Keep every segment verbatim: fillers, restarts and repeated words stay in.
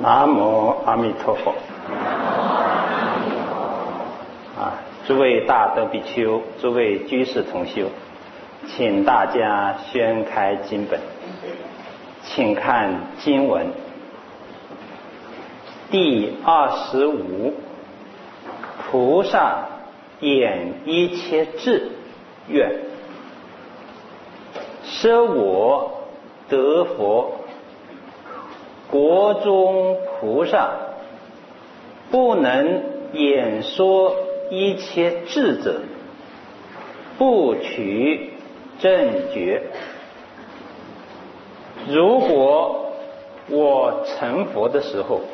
南无阿弥陀佛。啊，诸位大德比丘，诸位居士同修，请大家宣开经本，请看经文第二十五。菩萨演一切智愿，舍我得佛。国中菩萨不能演说一切智者，不取正觉。如果我成佛的时候，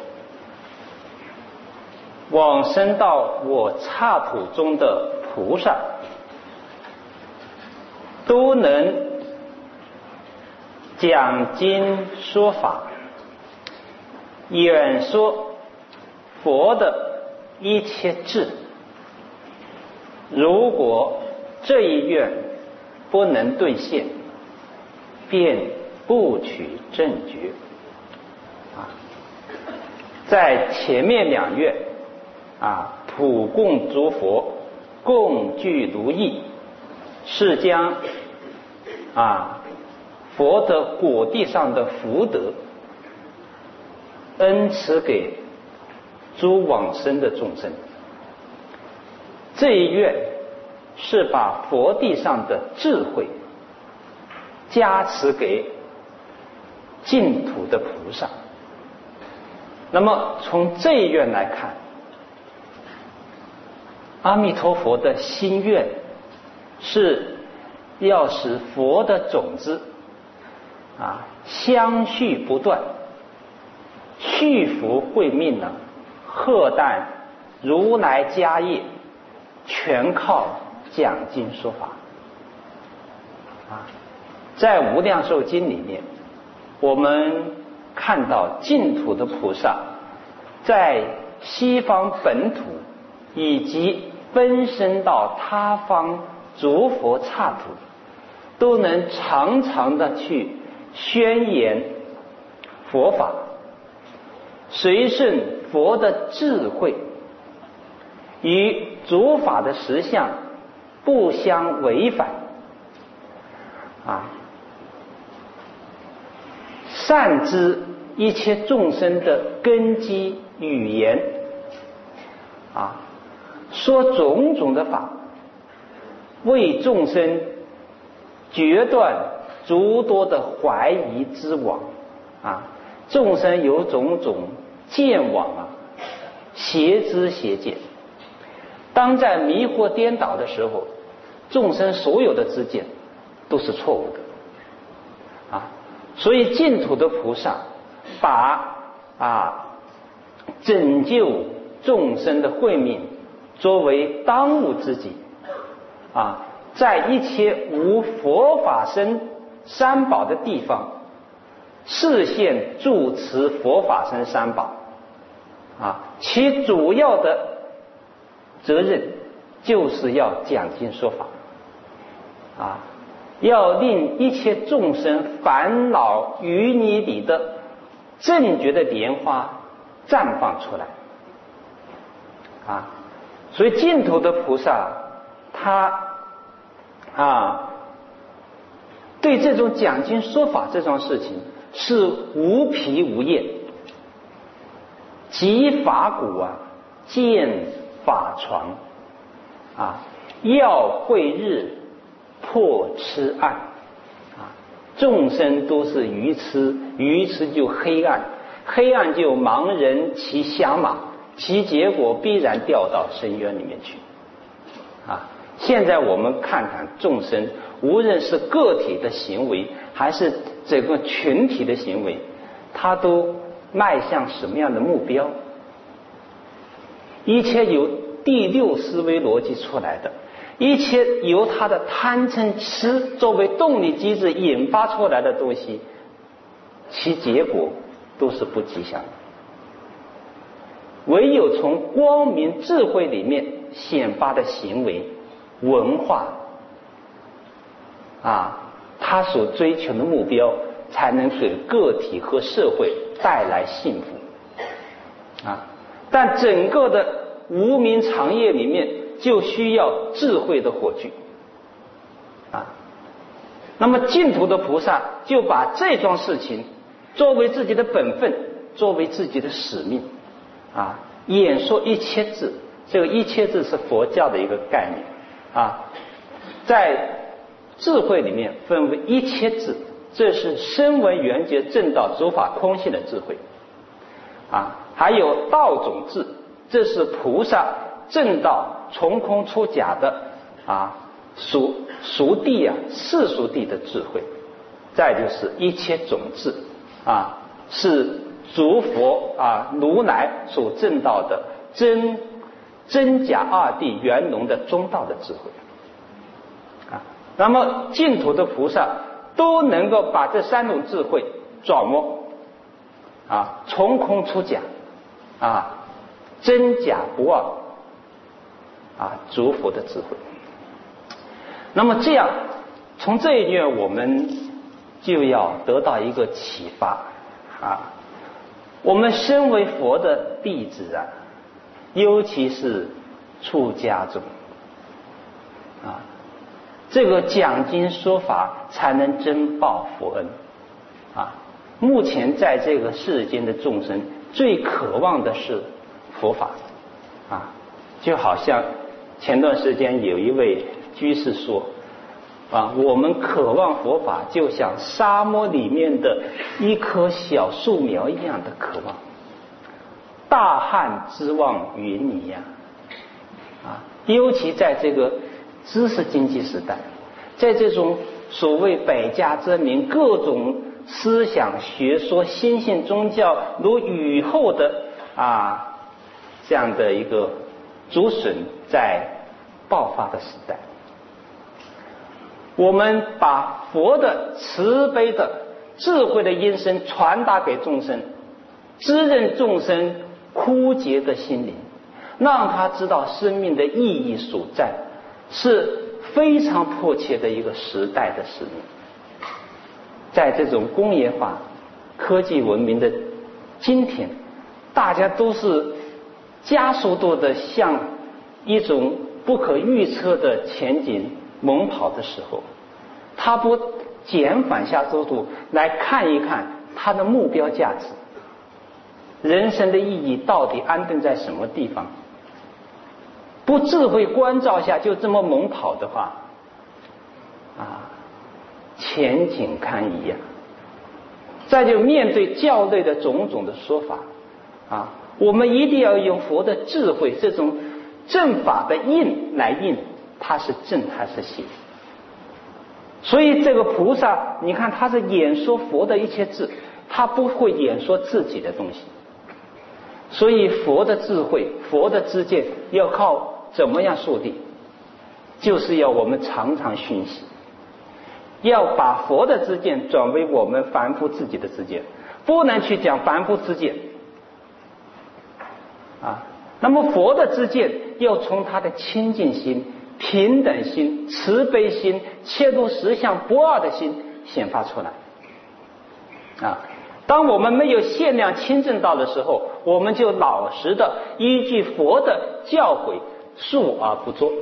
往生到我刹土中的菩萨都能讲经说法，演说佛的一切智。如果这一愿不能兑现，便不取正觉。啊，在前面两愿啊，普供诸佛，共具如意，是将啊佛的果地上的福德恩赐给诸往生的众生。这一愿是把佛地上的智慧加持给净土的菩萨。那么从这一愿来看，阿弥陀佛的心愿是要使佛的种子啊相续不断，续福慧命呢，荷担如来家业，全靠讲经说法。啊，在无量寿经里面，我们看到净土的菩萨在西方本土以及分身到他方诸佛刹土，都能常常的去宣言佛法，随顺佛的智慧，与诸法的实相不相违反。啊，善知一切众生的根基语言，啊，说种种的法，为众生决断诸多的怀疑之网。啊，众生有种种见网啊，邪知邪见。当在迷惑颠倒的时候，众生所有的知见都是错误的。啊，所以净土的菩萨把啊拯救众生的慧命作为当务之急。啊，在一切无佛法僧三宝的地方，示现住持佛法僧三宝。啊，其主要的责任就是要讲经说法。啊，要令一切众生烦恼淤泥里的正觉的莲花绽放出来。啊，所以净土的菩萨他啊对这种讲经说法这种事情是无疲无厌，集法鼓啊，见法床。啊，耀慧日，破痴暗。啊，众生都是愚痴，愚痴就黑暗，黑暗就盲人骑响马，其结果必然掉到深渊里面去。啊，现在我们看看众生，无论是个体的行为还是整个群体的行为，它都迈向什么样的目标？一切由第六思维逻辑出来的，一切由他的贪嗔痴作为动力机制引发出来的东西，其结果都是不吉祥的。唯有从光明智慧里面显发的行为文化，啊，他所追求的目标才能给个体和社会带来幸福。 啊，但整个的无名长业里面就需要智慧的火炬啊。那么净土的菩萨就把这桩事情作为自己的本分，作为自己的使命啊，演说一切智。这个一切智是佛教的一个概念啊，在智慧里面分为一切智，这是声闻缘觉正道诸法空性的智慧啊，还有道种智，这是菩萨正道从空出假的啊熟熟地啊世俗地的智慧。再就是一切种智啊，是诸佛啊如来所正道的真真假二谛圆融的中道的智慧啊。那么净土的菩萨都能够把这三种智慧转摸啊，从空出假啊，真假不二啊，诸佛的智慧。那么这样从这一点我们就要得到一个启发啊，我们身为佛的弟子啊，尤其是出家众啊，这个讲经说法才能真报佛恩啊。目前在这个世间的众生最渴望的是佛法啊，就好像前段时间有一位居士说啊，我们渴望佛法就像沙漠里面的一棵小树苗一样的渴望，大旱之望云泥呀啊！尤其在这个知识经济时代，在这种所谓百家争鸣、各种思想学说、新兴宗教如雨后的啊这样的一个竹笋在爆发的时代，我们把佛的慈悲的智慧的音声传达给众生，滋润众生枯竭的心灵，让他知道生命的意义所在，是非常迫切的一个时代的使命。在这种工业化科技文明的今天，大家都是加速度的向一种不可预测的前景猛跑的时候，他不减缓下速度来看一看他的目标价值，人生的意义到底安顿在什么地方？不智慧关照下就这么猛跑的话啊，前景堪疑呀、啊！再就面对教内的种种的说法啊，我们一定要用佛的智慧，这种正法的印来印，它是正还是邪？所以这个菩萨，你看他是演说佛的一切智，他不会演说自己的东西。所以佛的智慧、佛的知见要靠怎么样树立？就是要我们常常熏习，要把佛的知见转为我们凡夫自己的知见，不能去讲凡夫知见啊。那么佛的知见要从他的清净心、平等心、慈悲心、切入实相不二的心显发出来啊。当我们没有限量清正道的时候，我们就老实的依据佛的教诲述而不作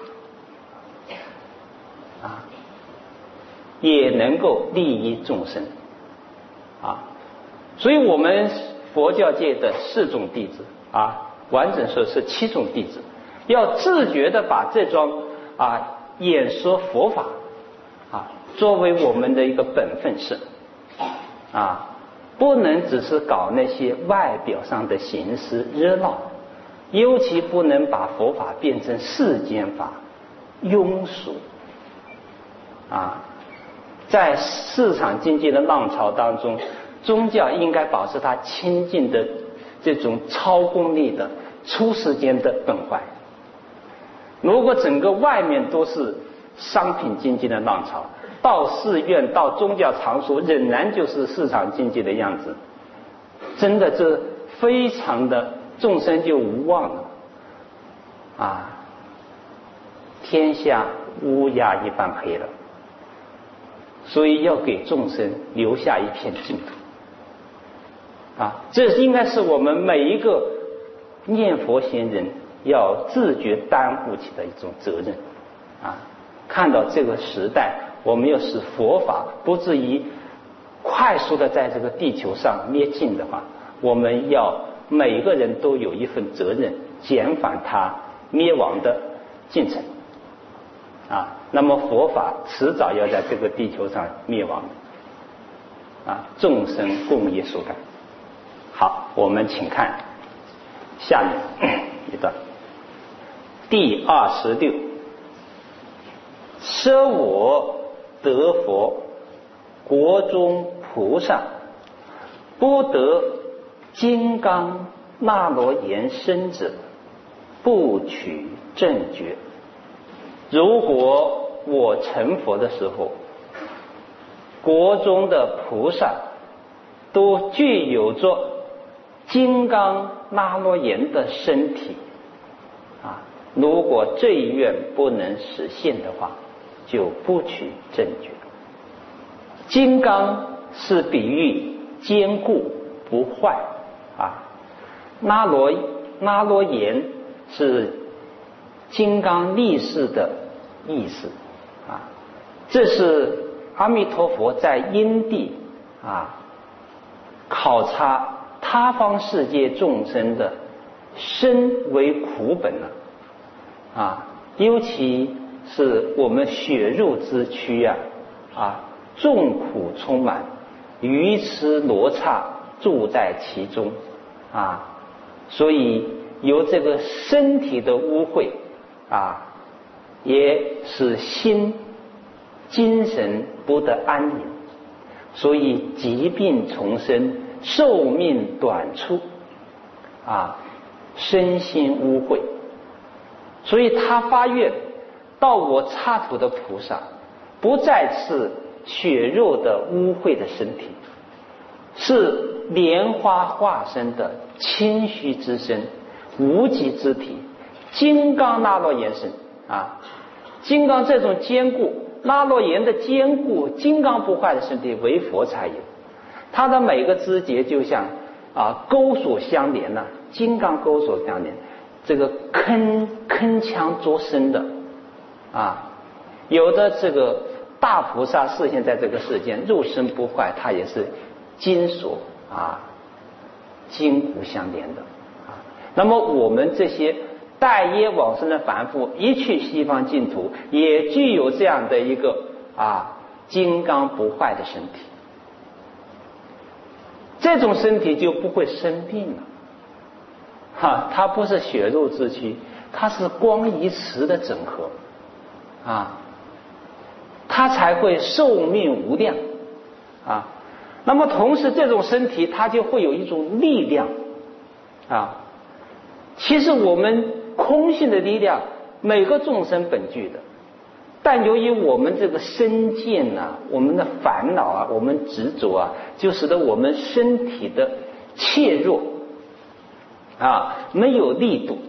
啊，也能够利益众生啊。所以我们佛教界的四种弟子啊，完整说是七种弟子，要自觉的把这桩啊演说佛法啊作为我们的一个本分事啊，不能只是搞那些外表上的形式热闹，尤其不能把佛法变成世间法庸俗啊。在市场经济的浪潮当中，宗教应该保持它清净的这种超功利的出世间的本怀。如果整个外面都是商品经济的浪潮，到寺院到宗教场所仍然就是市场经济的样子，真的这非常的众生就无望了啊，天下乌鸦一般黑了。所以要给众生留下一片净土啊，这应该是我们每一个念佛贤人要自觉担负起的一种责任啊。看到这个时代，我们要使佛法不至于快速的在这个地球上灭尽的话，我们要每个人都有一份责任，减缓它灭亡的进程啊。那么佛法迟早要在这个地球上灭亡啊，众生共业所感。好，我们请看下面一段，第二十六，舍我得佛，国中菩萨不得金刚那罗延身者，不取正觉。如果我成佛的时候，国中的菩萨都具有着金刚那罗延的身体啊，如果这一愿不能实现的话，就不取正觉。金刚是比喻坚固不坏啊，那罗那罗延是金刚力士的意思啊，这是阿弥陀佛在因地啊考察他方世界众生的身为苦本了啊，尤其是我们血肉之躯啊啊，众苦充满，愚痴罗刹住在其中啊，所以由这个身体的污秽啊，也使心精神不得安宁，所以疾病丛生，寿命短促啊，身心污秽。所以他发愿到我刹土的菩萨，不再是血肉的污秽的身体，是莲花化身的清虚之身，无极之体，金刚那罗延身啊，金刚这种坚固，那罗延的坚固，金刚不坏的身体，唯佛才有。它的每个枝节就像啊钩索相连呐、啊，金刚钩索相连，这个铿铿锵作声的啊，有的这个大菩萨示现在这个世间，肉身不坏，它也是金锁啊，筋骨相连的啊。那么我们这些待业往生的凡夫，一去西方净土，也具有这样的一个啊金刚不坏的身体，这种身体就不会生病了。哈、啊，它不是血肉之躯，它是光仪磁的整合啊，它才会寿命无量啊。那么同时这种身体它就会有一种力量啊。其实我们空性的力量每个众生本具的，但由于我们这个身见啊，我们的烦恼啊，我们执着啊，就使得我们身体的怯弱啊，没有力度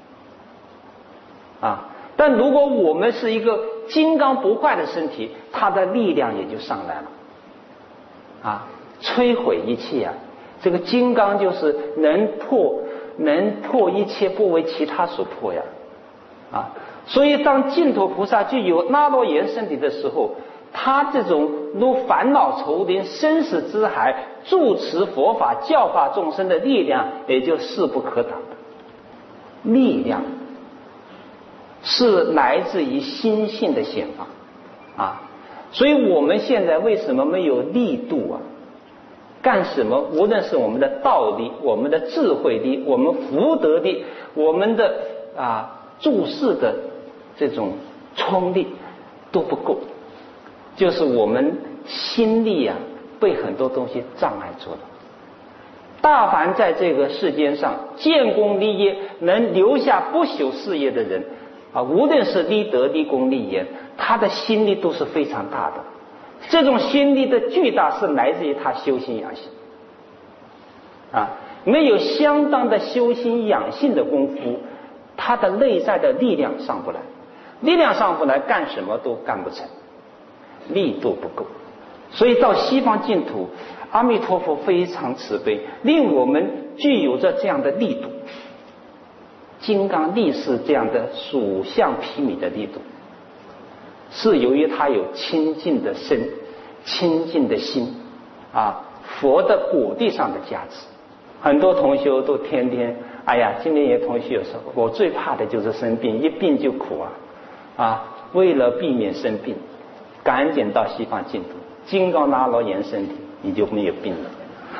啊。但如果我们是一个金刚不坏的身体，它的力量也就上来了啊，摧毁一切啊。这个金刚就是能破能破一切，不为其他所破呀啊。所以当净土菩萨具有那罗延身体的时候，他这种如烦恼愁林、生死之海，住持佛法、教化众生的力量，也就势不可挡的力量，是来自于心性的显发啊。所以我们现在为什么没有力度啊？干什么？无论是我们的道力、我们的智慧力、我们福德力、我们的啊注释的这种冲力都不够，就是我们心力啊被很多东西障碍住了。大凡在这个世间上建功立业能留下不朽事业的人啊，无论是立德、立功、立言，他的心力都是非常大的。这种心力的巨大是来自于他修心养性啊，没有相当的修心养性的功夫，他的内在的力量上不来，力量上不来，干什么都干不成，力度不够所以到西方净土，阿弥陀佛非常慈悲，令我们具有着这样的力度，金刚力士这样的属相披靡的力度，是由于他有清净的身、清净的心啊，佛的果地上的加持。很多同修都天天，哎呀，今天有同学有说，我最怕的就是生病，一病就苦啊啊！为了避免生病，赶紧到西方净土，金刚拉罗延身体，你就没有病了。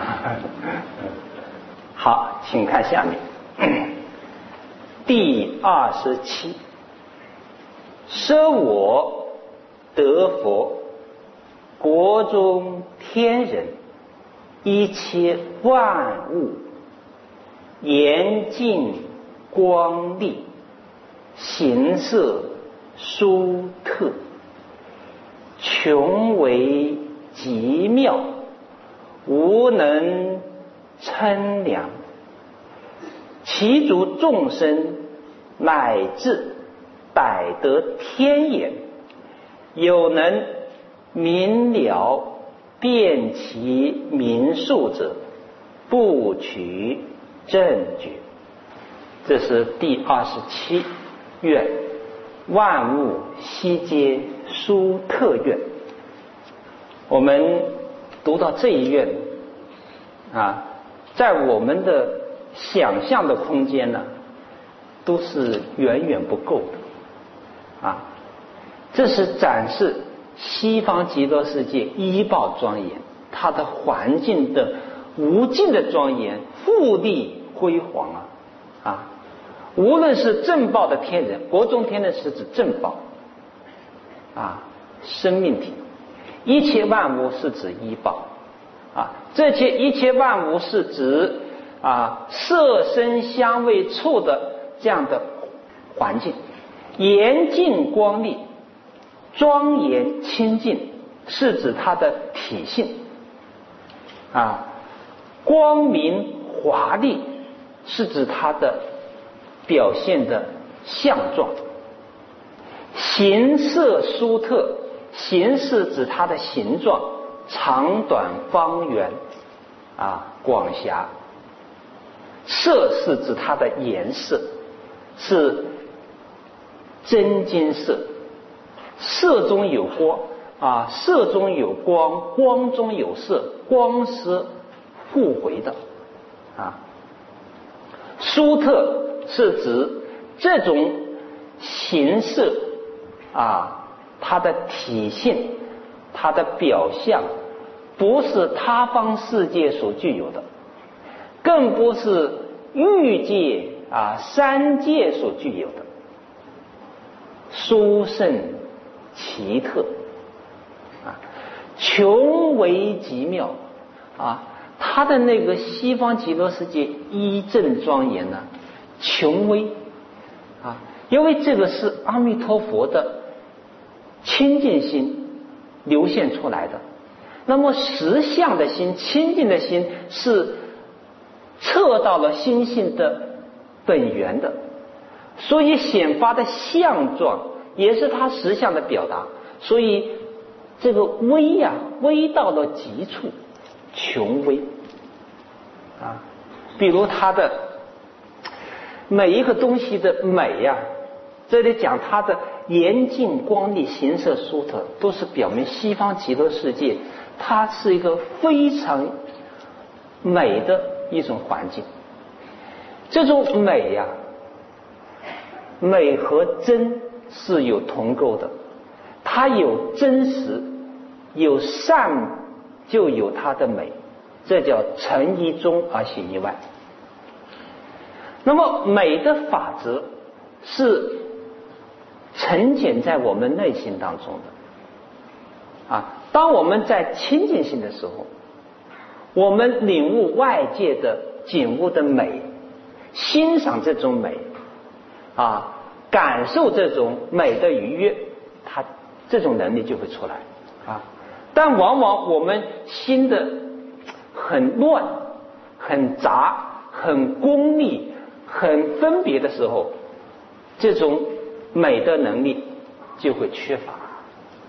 好，请看下面第二十七，舍我得佛，国中天人，一切万物，严净光丽，形色殊特，穷为极妙，无能称量。其诸众生乃至百得天眼，有能明了辨其名数者，不取正觉。这是第二十七愿，万物悉皆殊特愿。我们读到这一愿啊，在我们的想象的空间呢，都是远远不够的啊。这是展示西方极乐世界依报庄严，它的环境的无尽的庄严，富丽辉煌啊啊！无论是正报的天人，国中天人是指正报啊，生命体；一切万物是指依报啊，这些一切万物是指啊色声香味触的这样的环境，严净光丽，庄严清净，是指它的体性啊；光明华丽，是指它的表现的相状；形色殊特，形是指它的形状，长短方圆啊广狭；色是指它的颜色，是真金色。色中有光啊，色中有光，光中有色，光是互回的啊。殊特是指这种形式啊，它的体现，它的表象，不是他方世界所具有的，更不是欲界啊三界所具有的，殊胜奇特啊，穷为极妙啊！他的那个西方极乐世界一正庄严呢，穷微啊，因为这个是阿弥陀佛的清净心流现出来的。那么实相的心、清净的心是测到了心性的本源的，所以显发的相状也是它实相的表达，所以这个微呀、啊，微到了极处，穷微啊。比如它的每一个东西的美呀、啊，这里讲它的严净光丽、形色殊特，都是表明西方极乐世界它是一个非常美的一种环境。这种美呀、啊，美和真是有同构的，它有真实，有善，就有它的美，这叫成一中而行一外。那么美的法则是沉潜在我们内心当中的啊。当我们在清净心的时候，我们领悟外界的景物的美，欣赏这种美啊，感受这种美的愉悦，它这种能力就会出来啊。但往往我们心的很乱、很杂、很功利、很分别的时候，这种美的能力就会缺乏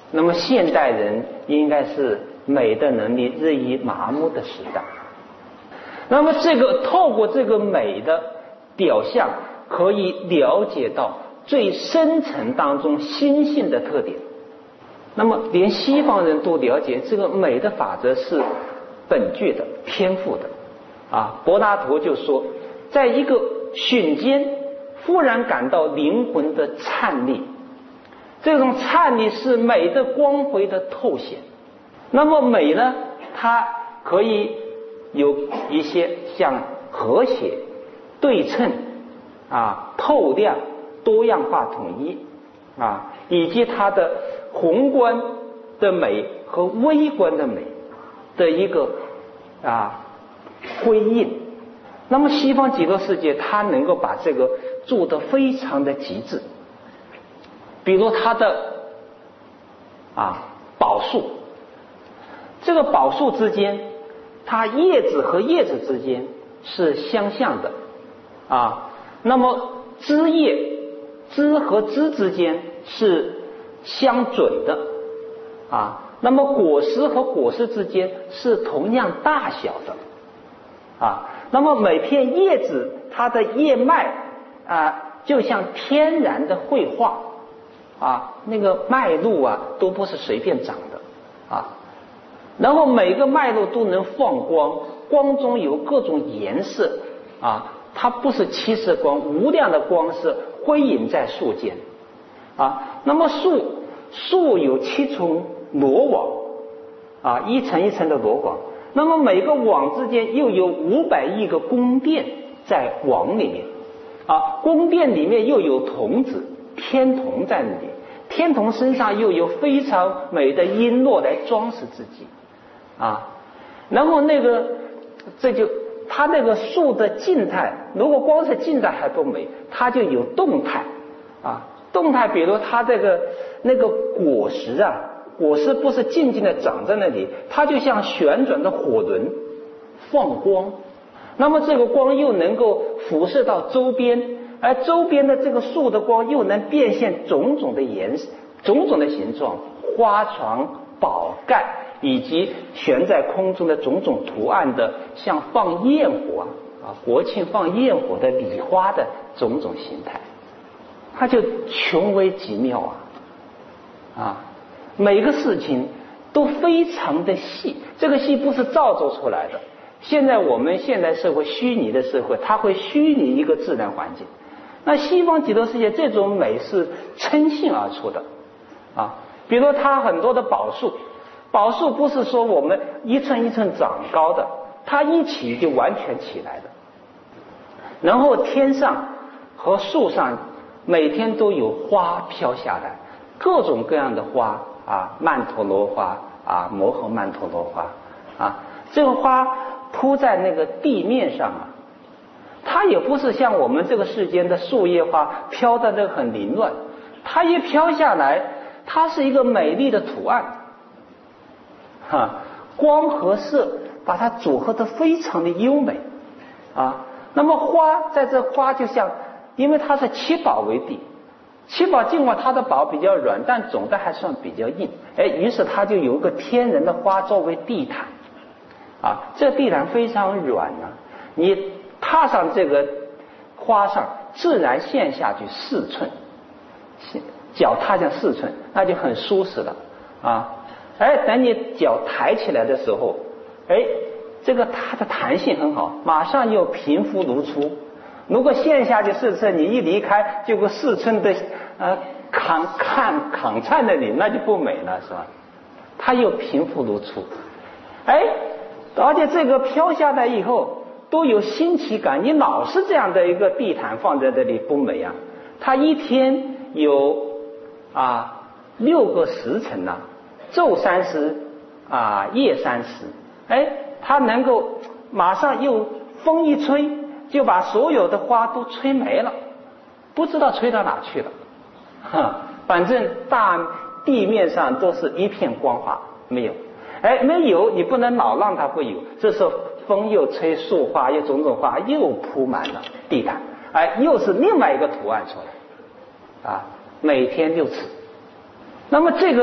那么现代人应该是美的能力日益麻木的时代。那么这个透过这个美的表象，可以了解到最深层当中心性的特点。那么连西方人都了解这个美的法则是本具的、天赋的啊。柏拉图就说，在一个瞬间忽然感到灵魂的颤栗，这种颤栗是美的光辉的透显。那么美呢，它可以有一些像和谐、对称啊、透亮、多样化统一啊，以及它的宏观的美和微观的美的一个啊辉映。那么西方极乐世界它能够把这个做得非常的极致，比如它的啊宝树，这个宝树之间，它叶子和叶子之间是相像的啊，那么枝叶枝和枝之间是相准的啊，那么果实和果实之间是同样大小的啊，那么每片叶子它的叶脉啊就像天然的绘画啊，那个脉络啊都不是随便长的啊，然后每个脉络都能放光，光中有各种颜色啊，它不是七色光，无量的光是辉映在树间啊。那么树树有七重罗网啊，一层一层的罗网，那么每个网之间又有五百亿个宫殿在网里面啊，宫殿里面又有童子天童在那里，天童身上又有非常美的璎珞来装饰自己啊，然后那个这就它那个树的静态，如果光是静态还不美，它就有动态啊，动态比如它这个那个果实啊，果实不是静静的长在那里，它就像旋转的火轮放光，那么这个光又能够辐射到周边，而周边的这个树的光又能变现种种的颜色、种种的形状，花床、宝盖以及悬在空中的种种图案的，像放焰火啊，国庆放焰火的礼花的种种形态，它就穷为极妙啊啊！每个事情都非常的细，这个细不是造作出来的。现在我们现代社会虚拟的社会，它会虚拟一个自然环境。那西方极乐世界这种美是撑性而出的啊，比如它很多的宝树，宝树不是说我们一寸一寸长高的，它一起就完全起来的。然后天上和树上每天都有花飘下来，各种各样的花啊，曼陀罗花啊，摩诃曼陀罗花啊，这个花铺在那个地面上啊，它也不是像我们这个世间的树叶花飘的那个很凌乱，它一飘下来，它是一个美丽的图案，哈，光和色把它组合得非常的优美啊。那么花在这花就像，因为它是七宝为底，七宝尽管它的宝比较软，但总的还算比较硬，哎，于是它就有一个天然的花作为地毯啊，这地毯非常软啊，你踏上这个花上，自然陷下去四寸，脚踏下四寸，那就很舒适了啊。哎，等你脚抬起来的时候，哎，这个它的弹性很好，马上又平复如初。如果陷下去四寸，你一离开，就个四寸的呃扛看扛在那里，那就不美了，是吧？它又平复如初，哎，而且这个飘下来以后都有新奇感，你老是这样的一个地毯放在这里不美啊。它一天有啊六个时辰呐、啊，昼三十啊，夜三十，哎，它能够马上又风一吹，就把所有的花都吹没了，不知道吹到哪去了，哈，反正大地面上都是一片光滑，没有，哎，没有，你不能老让它不有，这时候风又吹树花，又种种花又铺满了地毯，哎，又是另外一个图案出来，啊，每天六次。那么这个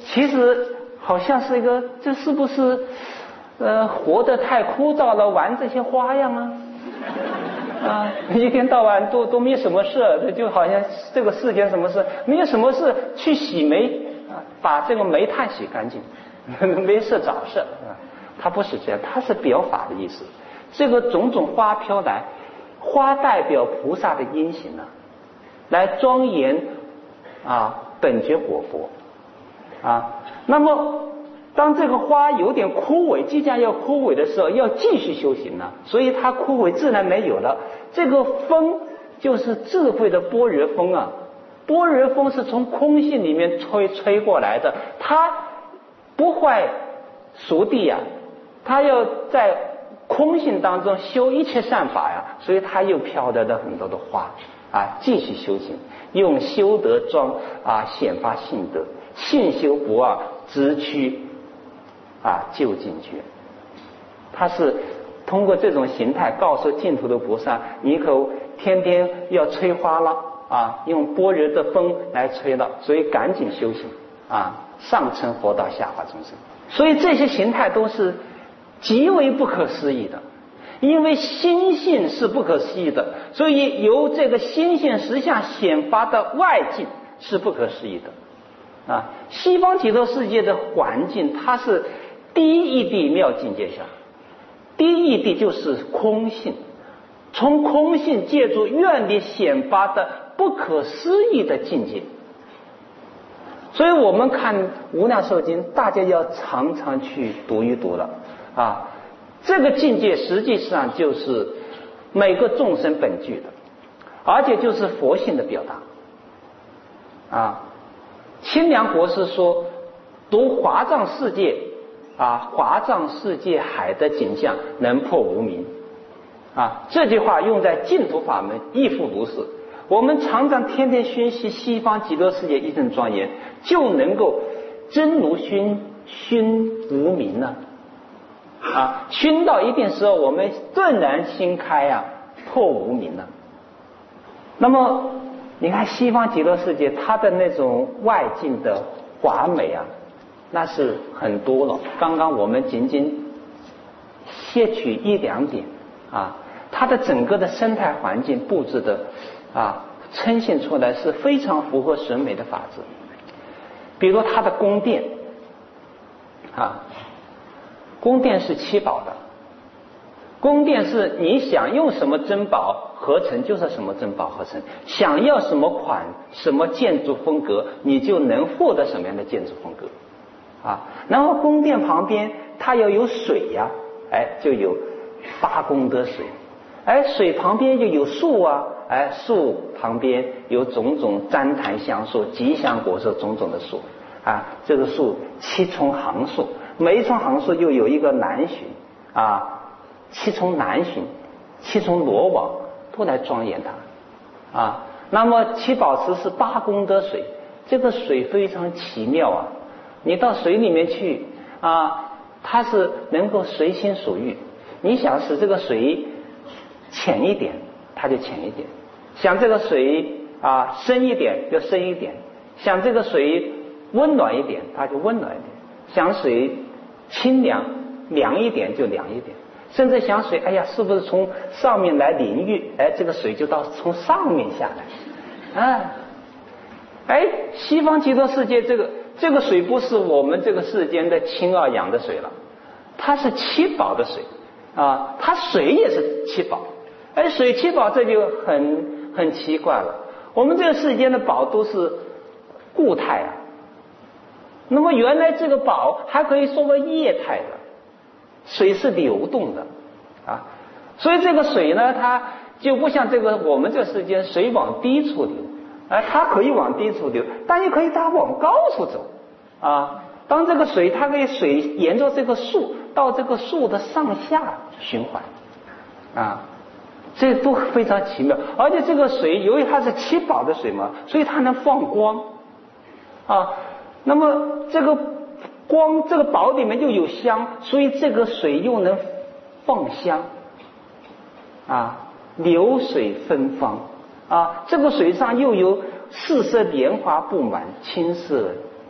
其实好像是一个，这是不是呃活得太枯燥了，玩这些花样啊？啊，一天到晚都都没什么事，就好像这个世间什么事没有什么事，去洗煤啊，把这个煤炭洗干净，没事找事啊。它不是这样，它是表法的意思。这个种种花飘来，花代表菩萨的因行啊，来庄严啊本觉果佛啊。那么当这个花有点枯萎，即将要枯萎的时候，要继续修行了，所以它枯萎自然没有了。这个风就是智慧的般若风啊，般若风是从空性里面吹吹过来的，它不坏熟地呀、啊，它要在空性当中修一切善法呀，所以它又飘来了很多的花啊，继续修行，用修德庄啊显发性德，信修不二，直趋啊究竟觉。它是通过这种形态告诉净土的菩萨，你可天天要吹花了啊，用般若的风来吹了，所以赶紧修行啊，上乘佛道，下化众生。所以这些形态都是极为不可思议的，因为心性是不可思议的，所以由这个心性实相显发的外境是不可思议的啊。西方极乐世界的环境，它是第一义谛妙境界下，第一义谛就是空性，从空性借助愿力显发的不可思议的境界。所以我们看无量寿经，大家要常常去读一读了啊。这个境界实际上就是每个众生本具的，而且就是佛性的表达啊。清凉国师说，读华藏世界啊，华藏世界海的景象能破无明啊，这句话用在净土法门亦复如是。我们常常天天熏习西方极乐世界一真庄严，就能够真如熏熏无明呢啊，熏到一定时候，我们顿然心开啊，破无明了。那么你看西方极乐世界，它的那种外境的华美啊，那是很多了。刚刚我们仅仅摄取一两点啊，它的整个的生态环境布置的啊，呈现出来是非常符合审美的法则。比如它的宫殿啊，宫殿是七宝的，宫殿是你想用什么珍宝合成就是什么珍宝合成，想要什么款什么建筑风格，你就能获得什么样的建筑风格啊。然后宫殿旁边它要有水呀、啊，哎，就有八功德水，哎，水旁边就有树啊，哎，树旁边有种种旃檀香树、吉祥果树种种的树啊，这个树七重行树，每一重行树又有一个南巡啊，七重南巡，七重罗网都来庄严它啊。那么七宝池是八功德水，这个水非常奇妙啊，你到水里面去啊，它是能够随心所欲，你想使这个水浅一点它就浅一点，想这个水啊深一点就深一点，想这个水温暖一点它就温暖一点，想水清凉凉一点就凉一点，甚至想水哎呀是不是从上面来淋浴，哎，这个水就到从上面下来啊。哎，西方极乐世界这个这个水不是我们这个世间的清二氧的水了，它是七宝的水啊，它水也是七宝。哎，水七宝这就很很奇怪了，我们这个世间的宝都是固态啊，那么原来这个宝还可以说为液态的，水是流动的啊，所以这个水呢，它就不像这个我们这个世间水往低处流，哎，它可以往低处流，但也可以它往高处走啊。当这个水它可以水沿着这个树到这个树的上下循环啊，这都非常奇妙。而且这个水由于它是七宝的水嘛，所以它能放光啊。那么这个光，这个宝里面又有香，所以这个水又能放香啊，流水芬芳啊，这个水上又有四色莲花布满，青色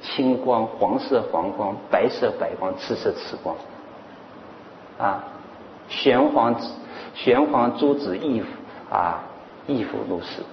青光、黄色黄光、白色白光、赤色赤光，啊，玄黄玄黄珠子亦啊亦复如是。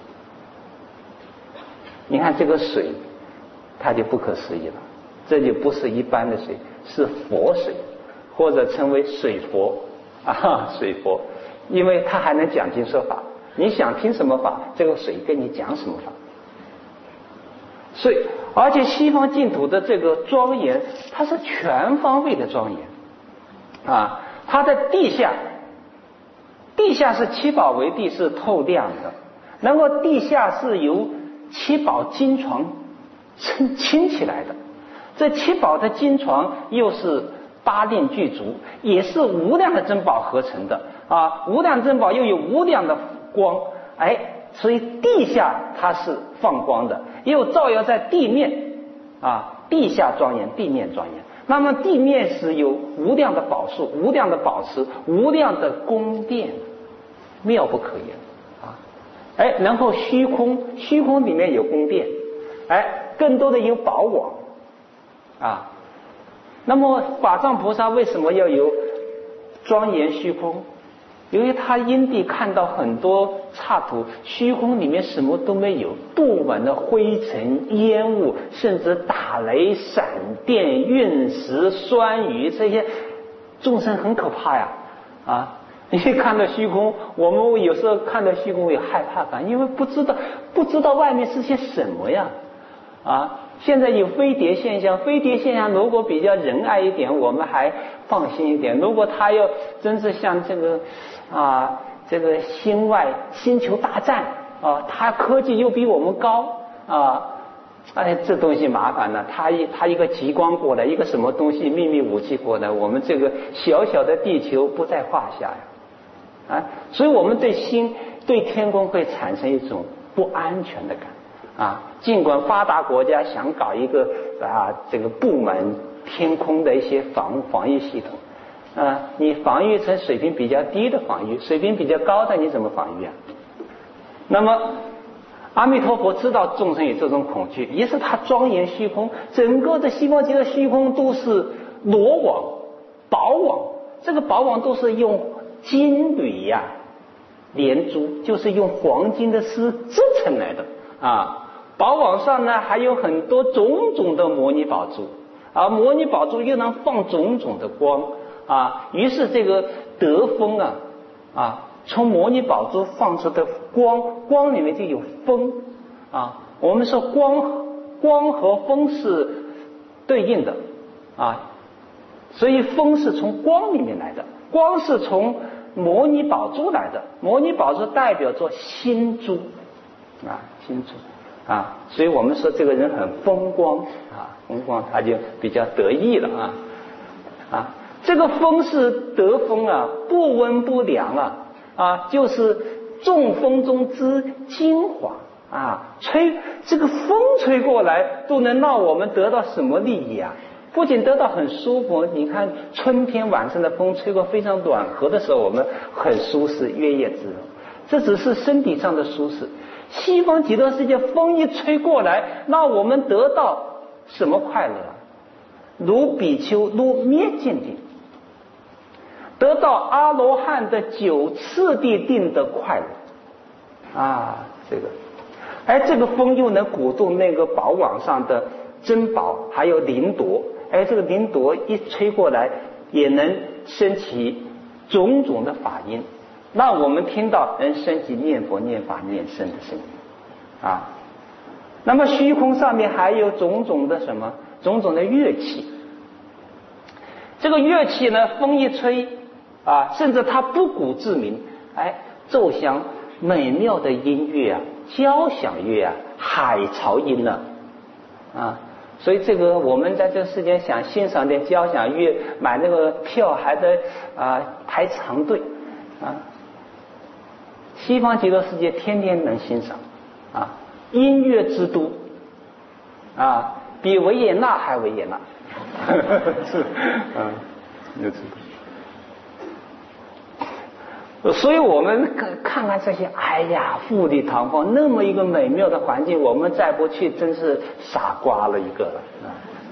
你看这个水，它就不可思议了，这就不是一般的水，是佛水，或者称为水佛啊，水佛，因为它还能讲经说法，你想听什么法，这个水跟你讲什么法。所以，而且西方净土的这个庄严，它是全方位的庄严啊，它的地下，地下是七宝为地，是透亮的，然后地下是由七宝金床撑倾起来的，这七宝的金床又是八令具足，也是无量的珍宝合成的啊，无量珍宝又有无量的光，哎，所以地下它是放光的，又照耀在地面啊，地下庄严，地面庄严。那么地面是有无量的宝树、无量的宝池、无量的宫殿，妙不可言啊！哎，然后虚空，虚空里面有宫殿，哎，更多的有宝网啊。那么法藏菩萨为什么要有庄严虚空？因为他因地看到很多刹土，虚空里面什么都没有，布满了灰尘、烟雾，甚至打雷、闪电、陨石、酸雨，这些众生很可怕呀！啊，你看到虚空，我们有时候看到虚空有害怕感，因为不知道不知道外面是些什么呀！啊，现在有飞碟现象，飞碟现象如果比较仁爱一点，我们还放心一点；如果它要真是像这个啊，这个星外星球大战啊，它科技又比我们高啊，哎，这东西麻烦了。它一它一个极光过来，一个什么东西秘密武器过来，我们这个小小的地球不在话下呀！啊，所以我们对心对天空会产生一种不安全的感。啊，尽管发达国家想搞一个啊这个布满天空的一些防防御系统，啊，你防御成水平比较低的防御，水平比较高的你怎么防御啊？那么阿弥陀佛知道众生有这种恐惧，于是他庄严虚空，整个的西方极乐虚空都是罗网、宝网，这个宝网都是用金缕呀、啊、连珠，就是用黄金的丝织成来的啊。宝网上呢还有很多种种的摩尼宝珠，而摩尼宝珠又能放种种的光啊，于是这个得风啊啊，从摩尼宝珠放出的光，光里面就有风啊。我们说光光和风是对应的啊，所以风是从光里面来的，光是从摩尼宝珠来的，摩尼宝珠代表着心珠啊，心珠。啊，所以我们说这个人很风光啊，风光他就比较得意了啊啊，这个风是得风啊，不温不凉啊啊，就是众风中之精华啊，吹这个风吹过来都能让我们得到什么利益啊？不仅得到很舒服，你看春天晚上的风吹过非常暖和的时候，我们很舒适，月夜自容，这只是身体上的舒适。西方极乐世界风一吹过来，让我们得到什么快乐？如比丘如灭尽定，得到阿罗汉的九次第定的快乐啊！这个，哎，这个风又能鼓动那个宝网上的珍宝，还有铃铎，哎，这个铃铎一吹过来，也能升起种种的法音。让我们听到能升起念佛、念法、念僧的声音啊。那么虚空上面还有种种的什么？种种的乐器。这个乐器呢，风一吹啊，甚至它不鼓自鸣，哎，奏响美妙的音乐啊，交响乐啊，海潮音呢啊。所以这个我们在这个世间想欣赏点交响乐，买那个票还得啊排长队啊。西方极乐世界天天能欣赏啊，音乐之都啊，比维也纳还维也纳是啊，就知道。所以我们看看这些，哎呀，富丽堂皇，那么一个美妙的环境，我们再不去，真是傻瓜了一个了啊。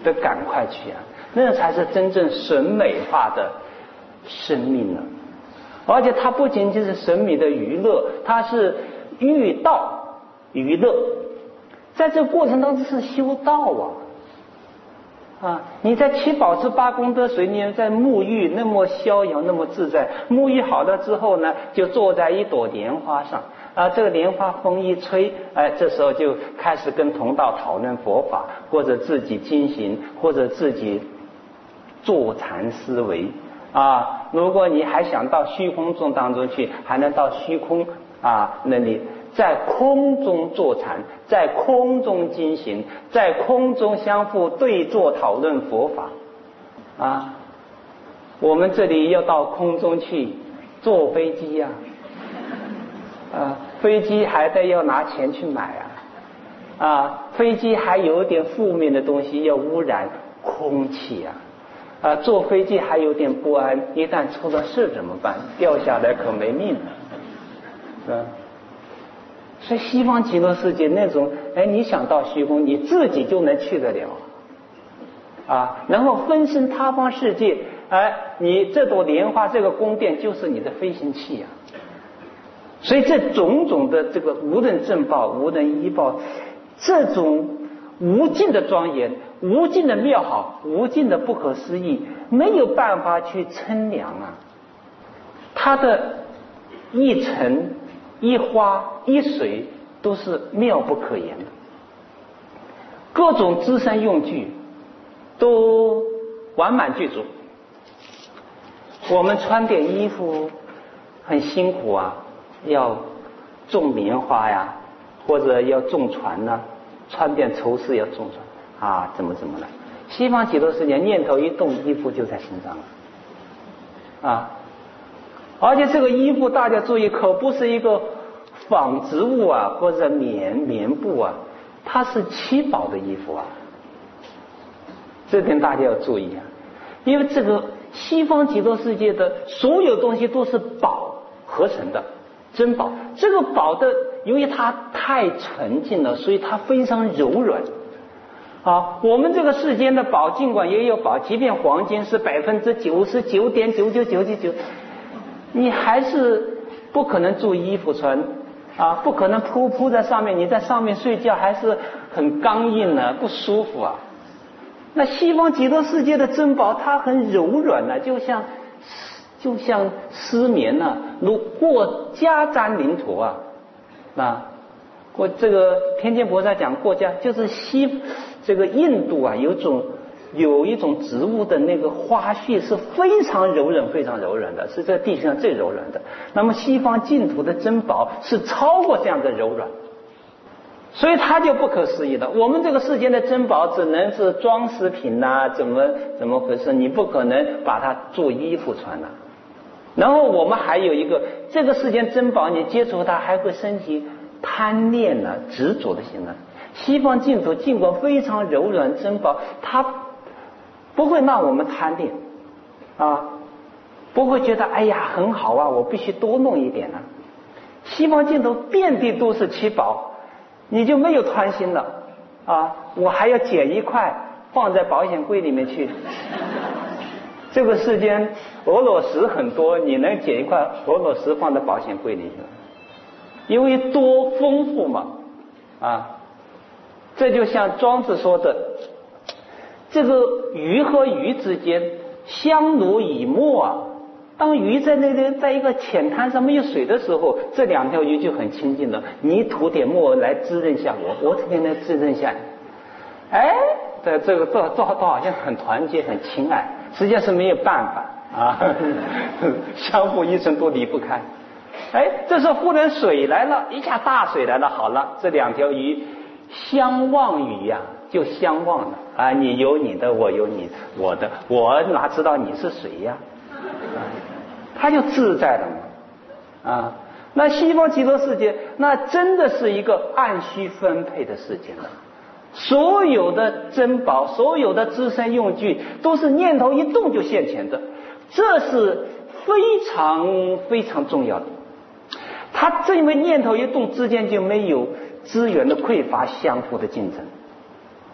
得赶快去啊，那才是真正审美化的生命呢。而且它不仅仅是审美的娱乐，它是寓道娱乐，在这个过程当中是修道啊。啊，你在七宝池八功德水里面在沐浴，那么逍遥，那么自在。沐浴好了之后呢，就坐在一朵莲花上啊，这个莲花风一吹，哎，这时候就开始跟同道讨论佛法，或者自己精行，或者自己坐禅思维啊。如果你还想到虚空中当中去，还能到虚空啊那里。在空中坐禅，在空中精行，在空中相互对坐讨论佛法啊！我们这里要到空中去坐飞机呀、啊，啊，飞机还得要拿钱去买啊，啊，飞机还有点负面的东西要污染空气啊，啊，坐飞机还有点不安，一旦出了事怎么办？掉下来可没命了，是吧？所以西方极乐世界那种，哎，你想到虚空，你自己就能去得了啊，然后分身他方世界，哎，你这朵莲花这个宫殿就是你的飞行器啊。所以这种种的这个无人正报无人依报，这种无尽的庄严，无尽的妙好，无尽的不可思议，没有办法去称量啊。它的一尘一花一水都是妙不可言的，各种资身用具都完满具足。我们穿点衣服很辛苦啊，要种棉花呀，或者要种船呢、啊，穿点绸丝要种船啊，怎么怎么了？西方极乐世界念头一动，衣服就在身上了啊。而且这个衣服大家注意，可不是一个纺织物啊，或者棉棉布啊，它是七宝的衣服啊，这点大家要注意啊。因为这个西方极乐世界的所有东西都是宝合成的珍宝，这个宝的由于它太纯净了，所以它非常柔软啊。我们这个世间的宝尽管也有宝，即便黄金是百分之九十九点九九九九九，你还是不可能做衣服穿啊，不可能铺铺在上面，你在上面睡觉还是很刚硬的、啊，不舒服啊。那西方极乐世界的珍宝，它很柔软啊，就像就像丝棉啊，如过家沾领土啊啊。过这个天剑菩萨讲过家，就是西这个印度啊，有种有一种植物的那个花絮是非常柔软非常柔软的，是这个地球上最柔软的。那么西方净土的珍宝是超过这样的柔软，所以它就不可思议了。我们这个世间的珍宝只能是装饰品呐、啊，怎么怎么回事？你不可能把它做衣服穿呐、啊。然后我们还有一个，这个世间珍宝，你接触它还会升起贪恋呢、啊、执着的心呢。西方净土尽管非常柔软珍宝，它不会让我们贪恋啊，不会觉得哎呀很好啊，我必须多弄一点啊。西方净土遍地都是七宝，你就没有贪心了啊！我还要捡一块放在保险柜里面去。这个世间俄罗斯很多，你能捡一块俄罗斯放在保险柜里去，因为多丰富嘛啊！这就像庄子说的，这个鱼和鱼之间相濡以沫啊。当鱼在那边在一个浅滩上没有水的时候，这两条鱼就很亲近了。你吐点沫来滋润下我，我这边来滋润下你。哎，这这个这这这好像很团结很亲爱，实际上是没有办法啊，相互一生都离不开。哎，这时候忽然水来了，一下大水来了，好了，这两条鱼相望语呀、啊，就相望了啊！你有你的，我有你我的，我哪知道你是谁呀、啊？他就自在了嘛啊！那西方极乐世界，那真的是一个按需分配的世界了。所有的珍宝，所有的资身用具，都是念头一动就现前的，这是非常非常重要的。它正因为念头一动之间就没有资源的匮乏，相互的竞争。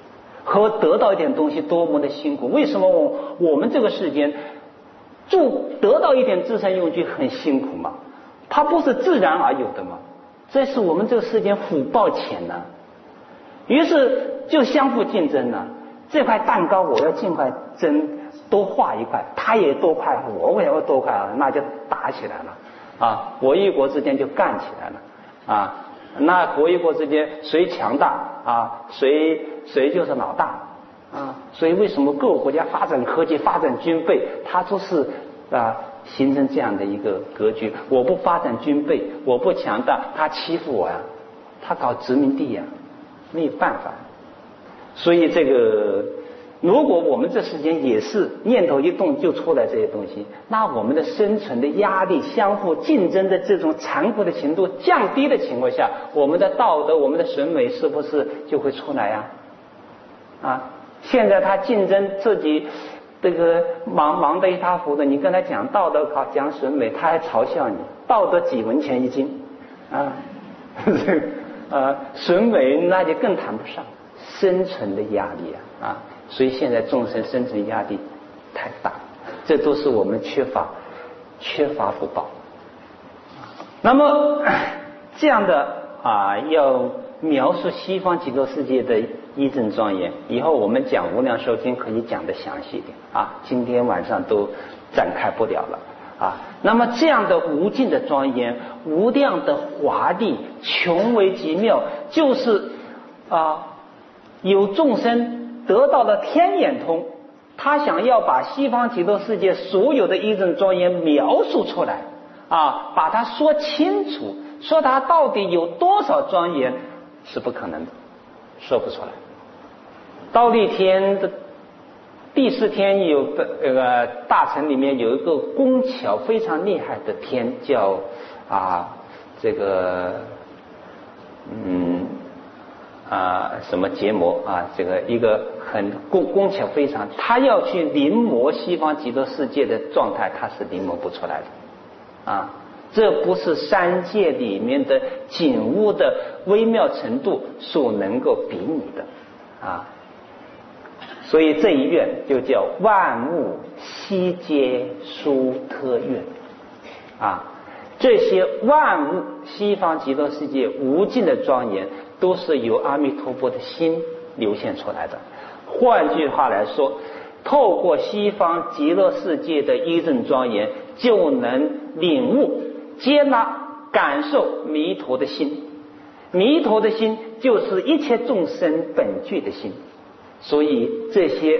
和得到一点东西多么的辛苦。为什么我我们这个世间就得到一点自身用具很辛苦嘛？它不是自然而有的嘛？这是我们这个世间福报浅呢、啊。于是就相互竞争了、啊。这块蛋糕我要尽快蒸多画一块，他也多块，我我也要多块，那就打起来了啊！国与国之间就干起来了啊！那国与国之间谁强大啊，谁谁就是老大啊！所以为什么各个国家发展科技、发展军备，它都是啊形成这样的一个格局？我不发展军备，我不强大，他欺负我呀、啊，他搞殖民地呀、啊，没有办法。所以这个，如果我们这世间也是念头一动就出来这些东西，那我们的生存的压力、相互竞争的这种残酷的程度降低的情况下，我们的道德、我们的审美是不是就会出来呀、啊？啊，现在他竞争自己这个忙忙得一塌糊涂，你跟他讲道德、考讲审美，他还嘲笑你，道德几文钱一斤啊，这个呃审美那就更谈不上。生存的压力啊啊，所以现在众生生存压力太大，这都是我们缺乏缺乏福报。那么这样的啊，要描述西方极乐世界的一真庄严，以后我们讲无量寿经可以讲得详细一点啊，今天晚上都展开不了了啊。那么这样的无尽的庄严、无量的华丽、穷为极妙，就是啊。有众生得到了天眼通，他想要把西方极乐世界所有的一真庄严描述出来啊，把它说清楚，说它到底有多少庄严是不可能的，说不出来。忉利天的第四天有个呃大臣里面有一个工巧非常厉害的天，叫啊这个嗯。啊，什么结魔啊？这个一个很工工巧非常，他要去临摹西方极乐世界的状态，他是临摹不出来的啊！这不是三界里面的景物的微妙程度所能够比拟的啊！所以这一愿就叫万物悉皆殊特愿啊！这些万物西方极乐世界无尽的庄严，都是由阿弥陀佛的心流现出来的。换句话来说，透过西方极乐世界的一真庄严，就能领悟、接纳、感受弥陀的心。弥陀的心就是一切众生本具的心，所以这些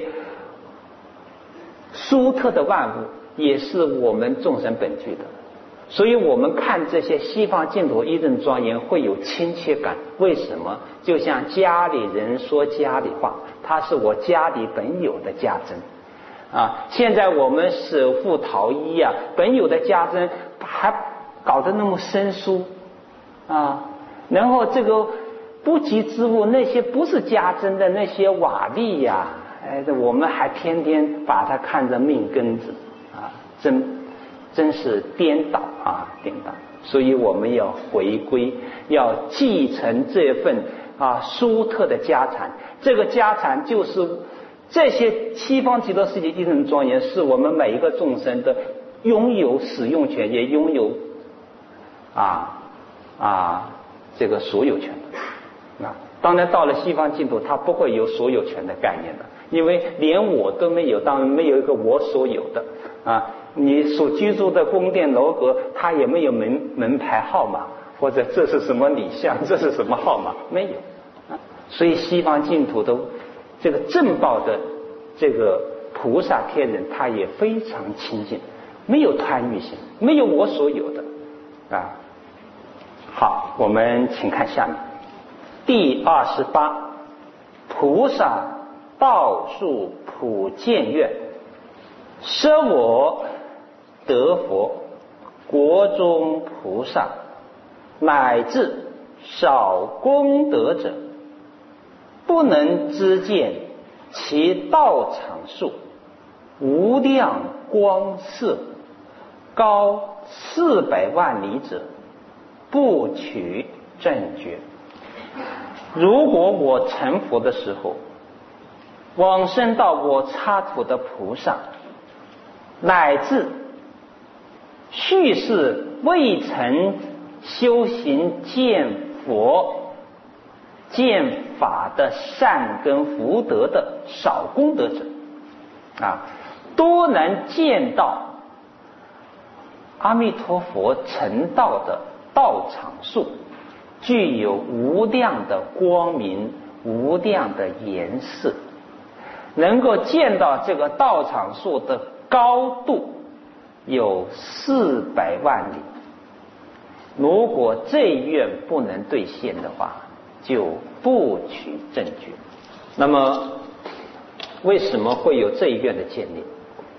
殊特的万物也是我们众生本具的。所以我们看这些西方净土一真庄严会有亲切感，为什么？就像家里人说家里话，它是我家里本有的家珍啊。现在我们舍父逃逸啊，本有的家珍还搞得那么生疏啊，然后这个不及之物，那些不是家珍的那些瓦砾呀、啊，哎，我们还天天把它看成命根子啊，真。真是颠倒啊，颠倒！所以我们要回归，要继承这份啊殊特的家产。这个家产就是这些西方极乐世界一真庄严，是我们每一个众生的拥有使用权，也拥有啊啊这个所有权的啊。当然，到了西方净土，它不会有所有权的概念的，因为连我都没有，当然没有一个我所有的啊。你所居住的宫殿楼阁，它也没有门门牌号码，或者这是什么礼相，这是什么号码，没有啊。所以西方净土的这个正报的这个菩萨天人，他也非常亲近，没有贪欲心，没有我所有的啊。好，我们请看下面第二十八，菩萨道树普见愿，舍我得佛，国中菩萨，乃至少功德者，不能知见其道场数，无量光色，高四百万里者，不取正觉。如果我成佛的时候， 往生到我刹土的菩萨，乃至续世未曾修行见佛见法的善根福德的少功德者啊，都能见到阿弥陀佛成道的道场树，具有无量的光明，无量的颜色，能够见到这个道场树的高度有四百万里。如果这愿不能兑现的话，就不取正觉。那么为什么会有这一愿的建立？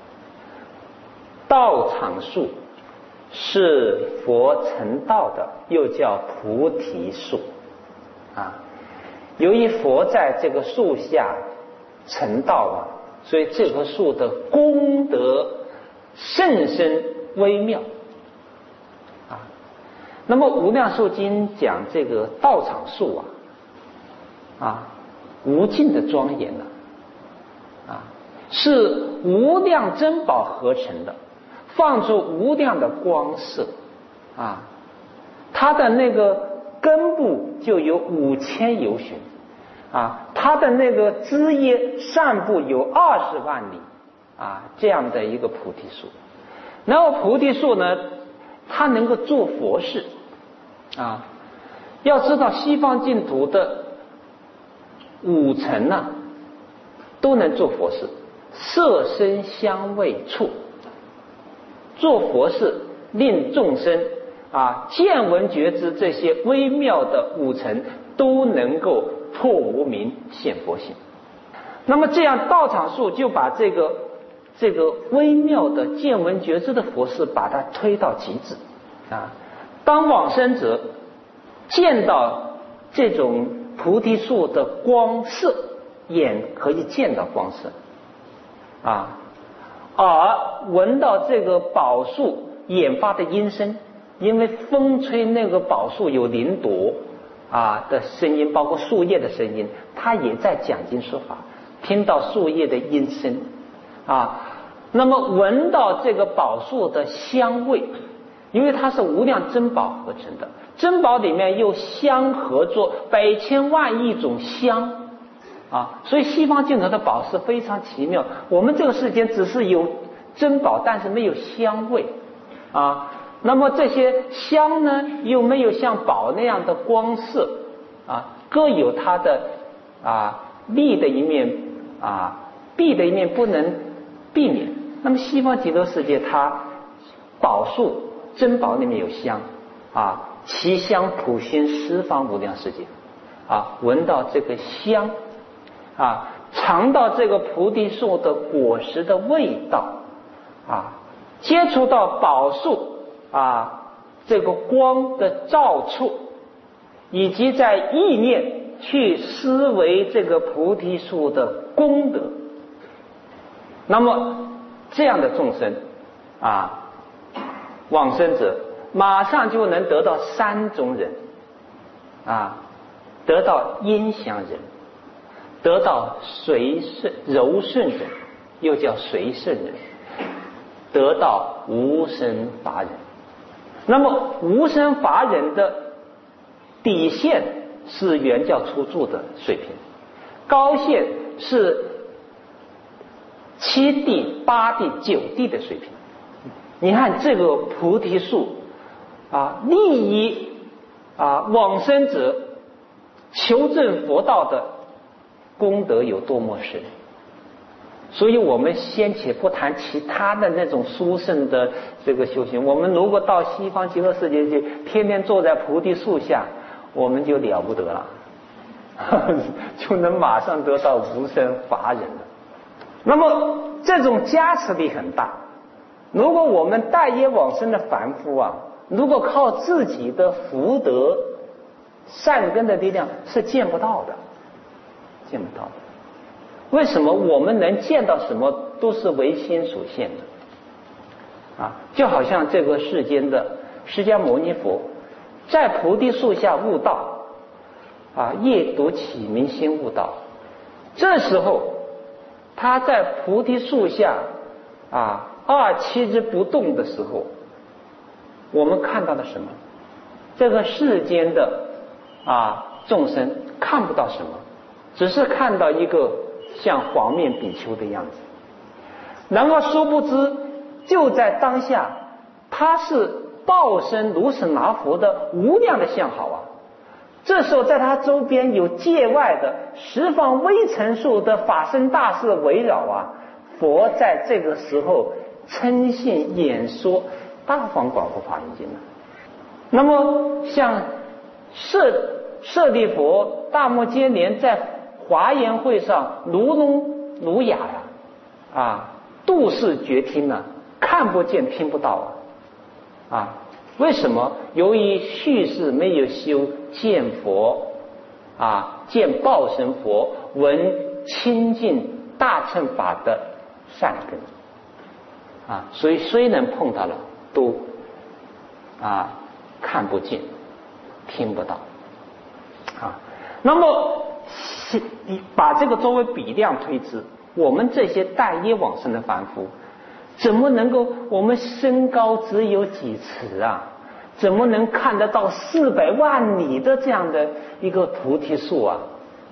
道场树是佛成道的，又叫菩提树啊。由于佛在这个树下成道啊，所以这棵树的功德甚深微妙啊。那么《无量寿经》讲这个道场树啊，啊，无尽的庄严啊，啊，是无量珍宝合成的，放出无量的光色啊，它的那个根部就有五千由旬啊，它的那个枝叶散布有二十万里啊，这样的一个菩提树。然后菩提树呢，它能够做佛事啊。要知道西方净土的五尘啊，都能做佛事，色声香味触，做佛事令众生啊见闻觉知这些微妙的五尘都能够破无明现佛性。那么这样道场树就把这个这个微妙的见闻觉知的佛事把它推到极致啊。当往生者见到这种菩提树的光色，眼可以见到光色啊，耳闻到这个宝树演发的音声，因为风吹那个宝树有灵朵啊的声音，包括树叶的声音，它也在讲经说法，听到树叶的音声啊。那么闻到这个宝树的香味，因为它是无量珍宝合成的，珍宝里面又香合作百千万亿种香啊，所以西方净土的宝是非常奇妙。我们这个世间只是有珍宝，但是没有香味啊。那么这些香呢，又没有像宝那样的光色啊，各有它的啊利的一面啊，弊的一面不能避免。那么西方极乐世界，它宝树珍宝里面有香啊，其香普熏十方无量世界啊，闻到这个香啊，尝到这个菩提树的果实的味道啊，接触到宝树啊这个光的照触，以及在意念去思维这个菩提树的功德，那么这样的众生啊，往生者马上就能得到三种人啊，得到音祥人，得到随顺柔顺人，又叫随顺人，得到无生法忍。那么无生法忍的底线是原教初住的水平，高线是七地八地九地的水平。你看这个菩提树啊，利益啊往生者求证佛道的功德有多么深。所以我们先且不谈其他的那种殊胜的这个修行，我们如果到西方极乐世界去，天天坐在菩提树下，我们就了不得了，就能马上得到无生法忍了。那么这种加持力很大。如果我们待业往生的凡夫啊，如果靠自己的福德善根的力量是见不到的，见不到的。为什么我们能见到什么都是唯心所现的啊？就好像这个世间的释迦牟尼佛在菩提树下悟道啊，夜读起明心悟道，这时候他在菩提树下啊二七日不动的时候，我们看到了什么？这个世间的啊众生看不到什么，只是看到一个像黄面比丘的样子。然后殊不知就在当下，他是报身如是拿佛的无量的相好啊。这时候在他周边有界外的十方微尘数的法身大士围绕啊，佛在这个时候称信演说大方广佛华严经了。那么像舍舍利佛、大摩揭连在华严会上如聋如哑呀，啊，度世觉听呢、啊，看不见听不到啊，啊，为什么？由于叙事没有修见佛啊，见报身佛，闻清净大乘法的善根啊，所以虽然碰到了，都啊看不见、听不到啊。那么把这个作为比量推之，我们这些带业往生的凡夫，怎么能够？我们身高只有几尺啊，怎么能看得到四百万里的这样的一个菩提树啊？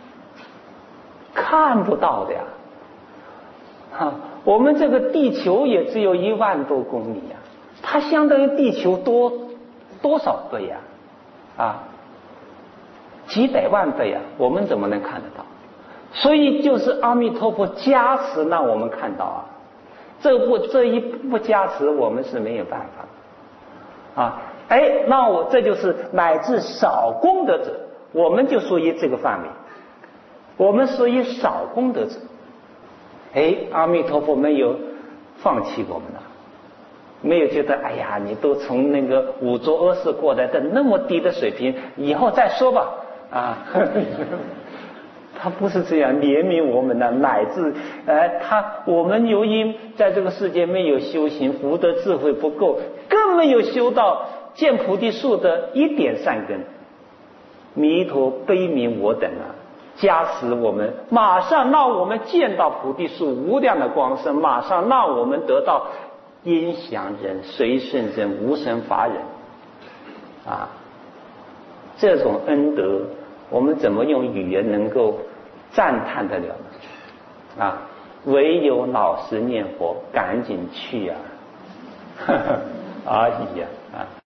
看不到的呀！哈，我们这个地球也只有一万多公里呀，它相当于地球多多少倍呀？啊，几百万倍啊！我们怎么能看得到？所以就是阿弥陀佛加持让我们看到啊。这不这一不加持，我们是没有办法啊！哎，那我这就是乃至少功德者，我们就属于这个范围，我们属于少功德者。哎，阿弥陀佛没有放弃我们了，没有觉得哎呀，你都从那个五浊恶世过来的那么低的水平，以后再说吧啊！他不是这样怜悯我们的，乃至呃，他我们由于在这个世界没有修行，福德智慧不够，更没有修到见菩提树的一点善根。弥陀悲悯我等啊，加持我们，马上让我们见到菩提树无量的光生，马上让我们得到音响人、随顺人、无生法忍啊！这种恩德，我们怎么用语言能够赞叹得了呢？啊，唯有老实念佛，赶紧去呀、啊！而已呀、啊！